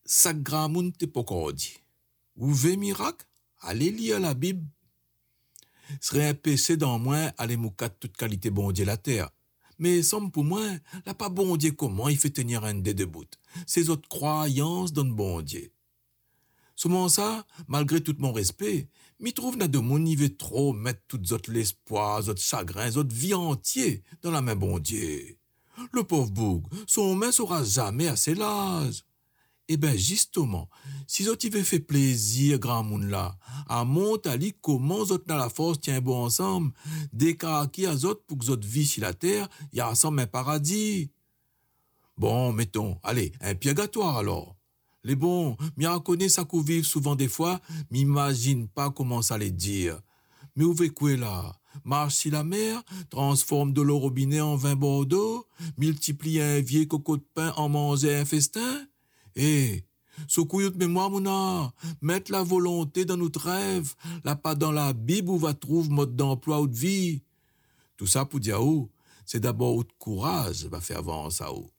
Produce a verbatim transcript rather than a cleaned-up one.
ça gramoun te pokordi. Ou ve miracle, allez lire la Bible. Serait un péché dans moi, aller moukat toute qualité bon Dieu la terre. Mais somme pour moi, la pas bon Dieu comment il fait tenir un dé debout. Ces autres croyances dans le bon Dieu. Souvent ça, malgré tout mon respect, m'y trouve n'a de mon niveau trop mettre toutes autres l'espoir, autres chagrins, autres vie entière dans la main bon Dieu. Le pauvre boug, son main sera jamais assez large. Eh ben justement, si autres y veut fait plaisir grand monde là, à Montali comment autres dans la force tient bon ensemble, des qui à autres pour que autres vie sur la terre, y a ensemble un paradis. Bon, mettons, allez, un purgatoire alors. Les bons, m'y reconnaît ça qu'on vive souvent des fois, m'imagine pas comment ça les dire. Mais où veut quoi là? Marche si la mer, transforme de l'eau robinet en vin Bordeaux, multiplie un vieux coco de pain en manger un festin? Eh, secouille de mémoire, mouna, mettre la volonté dans notre rêve, la pas dans la Bible où va trouver mode d'emploi ou de vie. Tout ça pour dire, oh, c'est d'abord au courage va faire avancer ça.